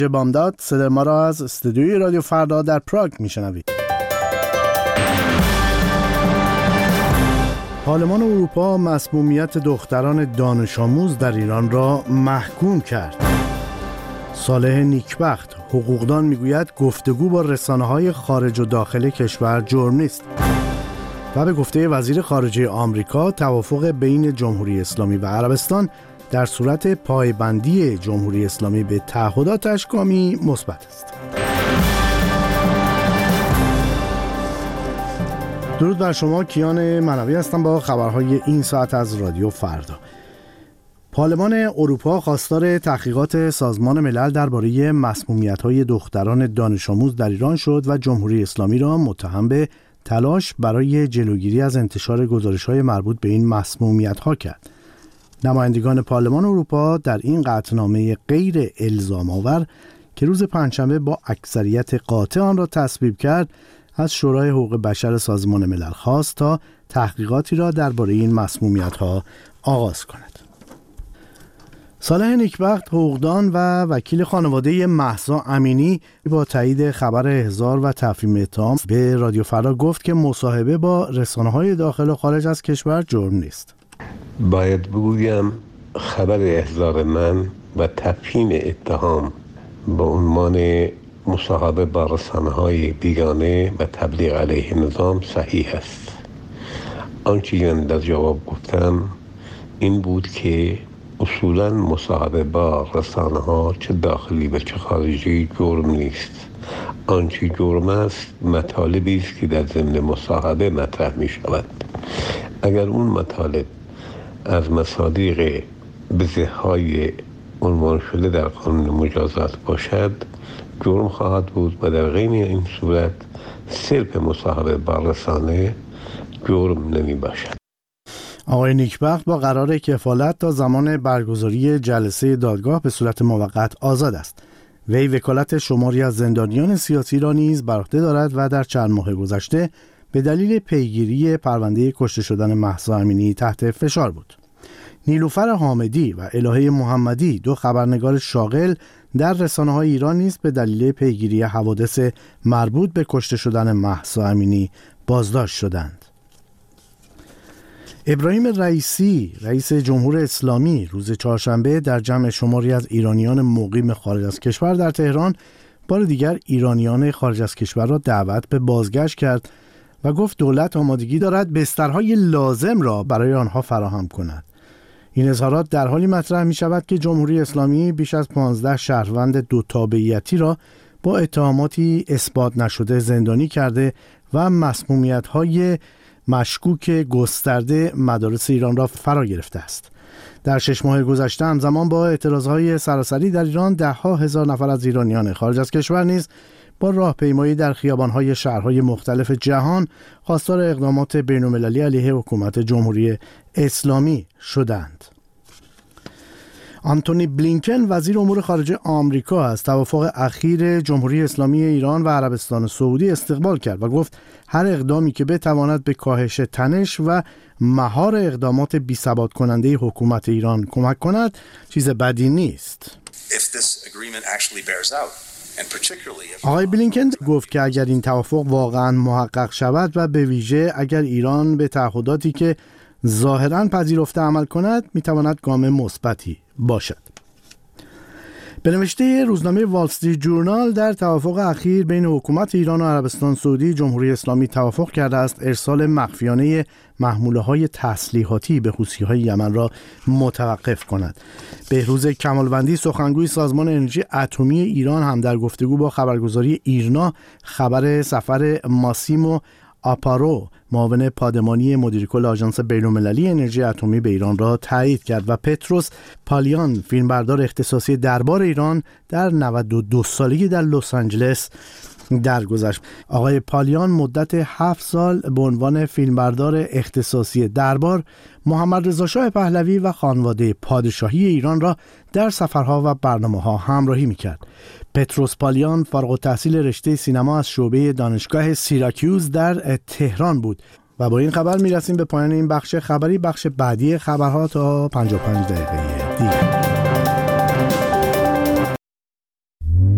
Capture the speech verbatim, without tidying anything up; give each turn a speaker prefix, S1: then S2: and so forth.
S1: بامداد، صدای ما را از استودیوی رادیو فردا در پراگ میشنوید. پارلمان اروپا مسمومیت دختران دانش آموز در ایران را محکوم کرد. صالح نیکبخت حقوقدان میگوید گفتگو با رسانه‌های خارج و داخل کشور جرم نیست. و به گفته وزیر خارجه آمریکا توافق بین جمهوری اسلامی و عربستان در صورت پایبندی جمهوری اسلامی به تعهداتش گامی مثبت است. درود بر شما، کیان منوی هستم با خبرهای این ساعت از رادیو فردا. پارلمان اروپا خواستار تحقیقات سازمان ملل درباره مسمومیت‌های دختران دانش آموز در ایران شد و جمهوری اسلامی را متهم به تلاش برای جلوگیری از انتشار گزارش‌های مربوط به این مسمومیت‌ها کرد. نمایندگان پارلمان اروپا در این قطعنامه غیر الزام آور که روز پنجشنبه با اکثریت قاطع آن را تصویب کرد، از شورای حقوق بشر سازمان ملل خواست تا تحقیقاتی را درباره این مسمومیت‌ها آغاز کند. صالح نیکبخت حقوقدان و وکیل خانواده مهسا امینی با تایید خبر احضار و تفهیم اتهام به رادیو فردا گفت که مصاحبه با رسانه‌های داخل و خارج از کشور جرم نیست.
S2: باید بگویم خبر احضار من و تفهیم اتهام با عنوان مصاحبه با رسانه‌های بیگانه و تبلیغ علیه نظام صحیح است. آنچه من در جواب گفتم این بود که اصولاً مصاحبه با رسانه‌ها چه داخلی و چه خارجی جرم نیست. آنچه جرم است مطالبی است که در ضمن مصاحبه مطرح می شود. اگر اون مطالب از مصادیق بزه‌های عنوان شده در قانون مجازات باشد جرم خواهد بود و در غیر این صورت صرف مصاحبه با رسانه جرم نمی باشد.
S1: آقای نیکبخت با قرار کفالت تا زمان برگزاری جلسه دادگاه به صورت موقت آزاد است. وی وکالت شماری از زندانیان سیاسی را نیز بر عهده دارد و در چند ماه گذشته به دلیل پیگیری پرونده کشته شدن مهسا امینی تحت فشار بود. نیلوفر حامدی و الهه محمدی دو خبرنگار شاغل در رسانه‌های ایران نیز به دلیل پیگیری حوادث مربوط به کشته شدن مهسا امینی بازداشت شدند. ابراهیم رئیسی رئیس جمهوری اسلامی روز چهارشنبه در جمع شماری از ایرانیان مقیم خارج از کشور در تهران بار دیگر ایرانیان خارج از کشور را دعوت به بازگشت کرد و گفت دولت آمادگی دارد بسترهای لازم را برای آنها فراهم کند. این اظهارات در حالی مطرح می شود که جمهوری اسلامی بیش از پانزده شهروند دو تابعیتی را با اتهاماتی اثبات نشده زندانی کرده و مسمومیت‌های مشکوک گسترده مدارس ایران را فرا گرفته است. در شش ماه گذشته همزمان با اعتراضهای سراسری در ایران ده ها هزار نفر از ایرانیان خارج از کشور نیز با راهپیمایی در خیابان‌های شهرهای مختلف جهان خواستار اقدامات بین‌المللی علیه حکومت جمهوری اسلامی شدند. آنتونی بلینکن وزیر امور خارجه آمریکا از توافق اخیر جمهوری اسلامی ایران و عربستان سعودی استقبال کرد و گفت هر اقدامی که بتواند به کاهش تنش و مهار اقدامات بی‌ثبات کننده حکومت ایران کمک کند چیز بدی نیست. آقای بلینکن گفت که اگر این توافق واقعا محقق شود و به ویژه اگر ایران به تعهداتی که ظاهراً پذیرفته عمل کند میتواند گام مثبتی باشد. به نوشته روزنامه وال استریت جورنال در توافق اخیر بین حکومت ایران و عربستان سعودی جمهوری اسلامی توافق کرده است ارسال مخفیانه محموله‌های تسلیحاتی به حوثی‌های یمن را متوقف کند. بهروز کمالوندی سخنگوی سازمان انرژی اتمی ایران هم در گفتگو با خبرگزاری ایرنا خبر سفر ماسیمو آپارو معاون پادمانی مدیر کل آژانس بین‌المللی انرژی اتمی به ایران را تایید کرد و پتروس پالیان فیلمبردار اختصاصی دربار ایران در نود و دو سالگی در لس آنجلس درگذشت. آقای پالیان مدت هفت سال به عنوان فیلمبردار اختصاصی دربار محمد رضا شاه پهلوی و خانواده پادشاهی ایران را در سفرها و برنامه‌ها همراهی می‌کرد. پتروس پالیان فارغ التحصیل رشته سینما از شعبه دانشگاه سیراکیوز در تهران بود. و با این خبر میرسیم به پایان این بخش خبری. بخش بعدی خبرها تا پنجاه و پنج دقیقه دیگه.